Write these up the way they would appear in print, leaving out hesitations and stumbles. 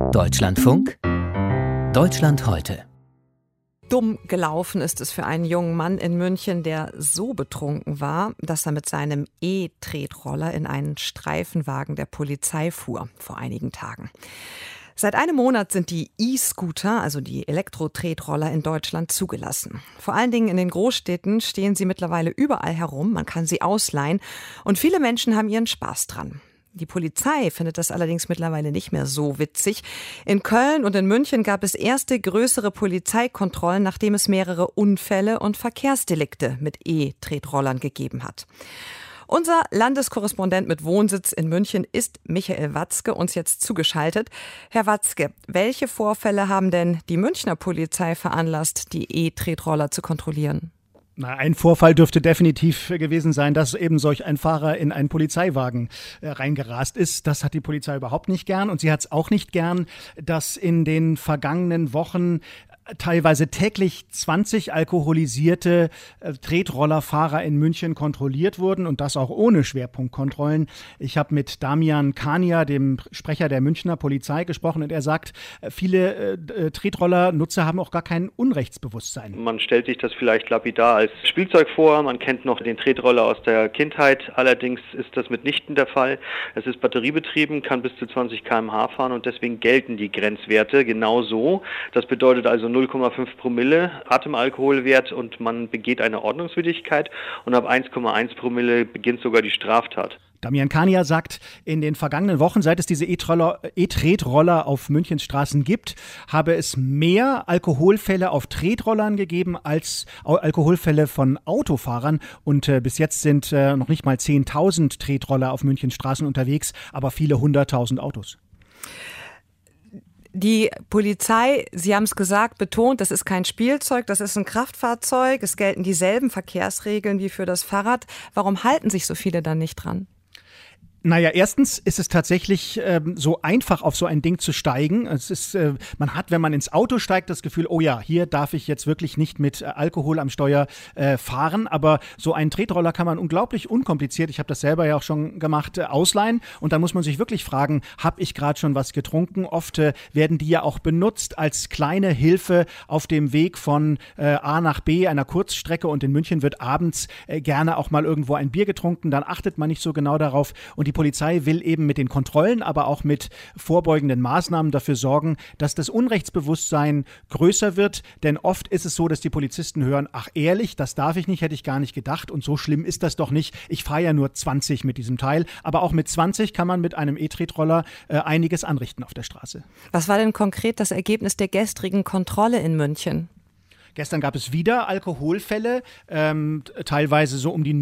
Deutschlandfunk, Deutschland heute. Dumm gelaufen ist es für einen jungen Mann in München, der so betrunken war, dass er mit seinem E-Tretroller in einen Streifenwagen der Polizei fuhr, vor einigen Tagen. Seit einem Monat sind die E-Scooter, also die Elektro-Tretroller in Deutschland zugelassen. Vor allen Dingen in den Großstädten stehen sie mittlerweile überall herum, man kann sie ausleihen und viele Menschen haben ihren Spaß dran. Die Polizei findet das allerdings mittlerweile nicht mehr so witzig. In Köln und in München gab es erste größere Polizeikontrollen, nachdem es mehrere Unfälle und Verkehrsdelikte mit E-Tretrollern gegeben hat. Unser Landeskorrespondent mit Wohnsitz in München ist Michael Watzke, uns jetzt zugeschaltet. Herr Watzke, welche Vorfälle haben denn die Münchner Polizei veranlasst, die E-Tretroller zu kontrollieren? Ein Vorfall dürfte definitiv gewesen sein, dass eben solch ein Fahrer in einen Polizeiwagen reingerast ist. Das hat die Polizei überhaupt nicht gern. Und sie hat es auch nicht gern, dass in den vergangenen Wochen teilweise täglich 20 alkoholisierte Tretrollerfahrer in München kontrolliert wurden und das auch ohne Schwerpunktkontrollen. Ich habe mit Damian Kania, dem Sprecher der Münchner Polizei, gesprochen und er sagt, viele Tretroller-Nutzer haben auch gar kein Unrechtsbewusstsein. Man stellt sich das vielleicht lapidar als Spielzeug vor, man kennt noch den Tretroller aus der Kindheit, allerdings ist das mitnichten der Fall. Es ist batteriebetrieben, kann bis zu 20 km/h fahren und deswegen gelten die Grenzwerte genauso. Das bedeutet also 0,5 Promille Atemalkoholwert und man begeht eine Ordnungswidrigkeit und ab 1,1 Promille beginnt sogar die Straftat. Damian Kania sagt, in den vergangenen Wochen, seit es diese E-Tretroller auf Münchens Straßen gibt, habe es mehr Alkoholfälle auf Tretrollern gegeben als Alkoholfälle von Autofahrern. Und bis jetzt sind noch nicht mal 10.000 Tretroller auf Münchens Straßen unterwegs, aber viele 100.000 Autos. Die Polizei, Sie haben es gesagt, betont, das ist kein Spielzeug, das ist ein Kraftfahrzeug. Es gelten dieselben Verkehrsregeln wie für das Fahrrad. Warum halten sich so viele dann nicht dran? Naja, erstens ist es tatsächlich so einfach, auf so ein Ding zu steigen. Es ist, man hat, wenn man ins Auto steigt, das Gefühl, oh ja, hier darf ich jetzt wirklich nicht mit Alkohol am Steuer fahren. Aber so einen Tretroller kann man unglaublich unkompliziert, ich habe das selber ja auch schon gemacht, ausleihen. Und dann muss man sich wirklich fragen, habe ich gerade schon was getrunken? Oft werden die ja auch benutzt als kleine Hilfe auf dem Weg von A nach B, einer Kurzstrecke. Und in München wird abends gerne auch mal irgendwo ein Bier getrunken. Dann achtet man nicht so genau darauf. Und die Polizei will eben mit den Kontrollen, aber auch mit vorbeugenden Maßnahmen dafür sorgen, dass das Unrechtsbewusstsein größer wird. Denn oft ist es so, dass die Polizisten hören, ach ehrlich, das darf ich nicht, hätte ich gar nicht gedacht. Und so schlimm ist das doch nicht. Ich fahre ja nur 20 mit diesem Teil. Aber auch mit 20 kann man mit einem E-Tretroller einiges anrichten auf der Straße. Was war denn konkret das Ergebnis der gestrigen Kontrolle in München? Gestern gab es wieder Alkoholfälle, teilweise so um die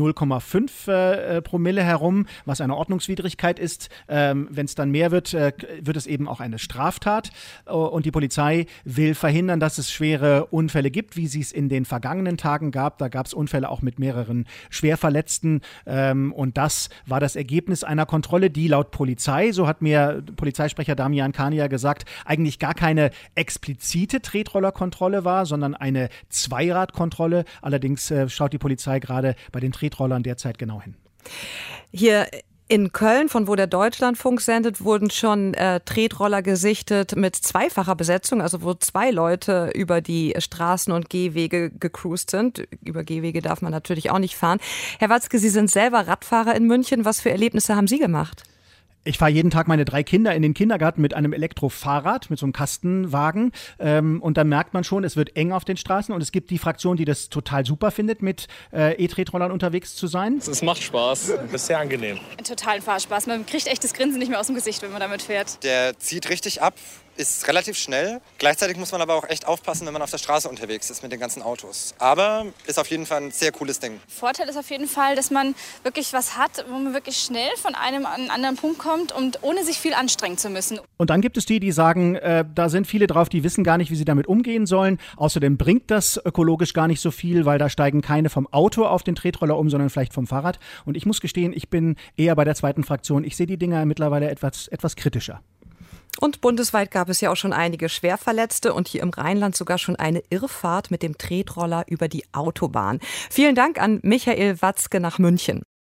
0,5 Promille herum, was eine Ordnungswidrigkeit ist. Wenn es dann mehr wird, wird es eben auch eine Straftat. Und die Polizei will verhindern, dass es schwere Unfälle gibt, wie sie es in den vergangenen Tagen gab. Da gab es Unfälle auch mit mehreren Schwerverletzten. Und das war das Ergebnis einer Kontrolle, die laut Polizei, so hat mir Polizeisprecher Damian Kania gesagt, eigentlich gar keine explizite Tretrollerkontrolle war, sondern eine Zweiradkontrolle. Allerdings schaut die Polizei gerade bei den Tretrollern derzeit genau hin. Hier in Köln, von wo der Deutschlandfunk sendet, wurden schon Tretroller gesichtet mit zweifacher Besetzung, also wo 2 Leute über die Straßen und Gehwege gecruised sind. Über Gehwege darf man natürlich auch nicht fahren. Herr Watzke, Sie sind selber Radfahrer in München. Was für Erlebnisse haben Sie gemacht? Ich fahre jeden Tag meine 3 Kinder in den Kindergarten mit einem Elektrofahrrad, mit so einem Kastenwagen. Und dann merkt man schon, es wird eng auf den Straßen. Und es gibt die Fraktion, die das total super findet, mit E-Tretrollern unterwegs zu sein. Es macht Spaß, ist sehr angenehm. Totalen Fahrspaß. Man kriegt echt das Grinsen nicht mehr aus dem Gesicht, wenn man damit fährt. Der zieht richtig ab. Ist relativ schnell. Gleichzeitig muss man aber auch echt aufpassen, wenn man auf der Straße unterwegs ist mit den ganzen Autos. Aber ist auf jeden Fall ein sehr cooles Ding. Vorteil ist auf jeden Fall, dass man wirklich was hat, wo man wirklich schnell von einem an einen anderen Punkt kommt und ohne sich viel anstrengen zu müssen. Und dann gibt es die sagen, da sind viele drauf, die wissen gar nicht, wie sie damit umgehen sollen. Außerdem bringt das ökologisch gar nicht so viel, weil da steigen keine vom Auto auf den Tretroller um, sondern vielleicht vom Fahrrad. Und ich muss gestehen, ich bin eher bei der zweiten Fraktion. Ich sehe die Dinger mittlerweile etwas kritischer. Und bundesweit gab es ja auch schon einige Schwerverletzte und hier im Rheinland sogar schon eine Irrfahrt mit dem Tretroller über die Autobahn. Vielen Dank an Michael Watzke nach München.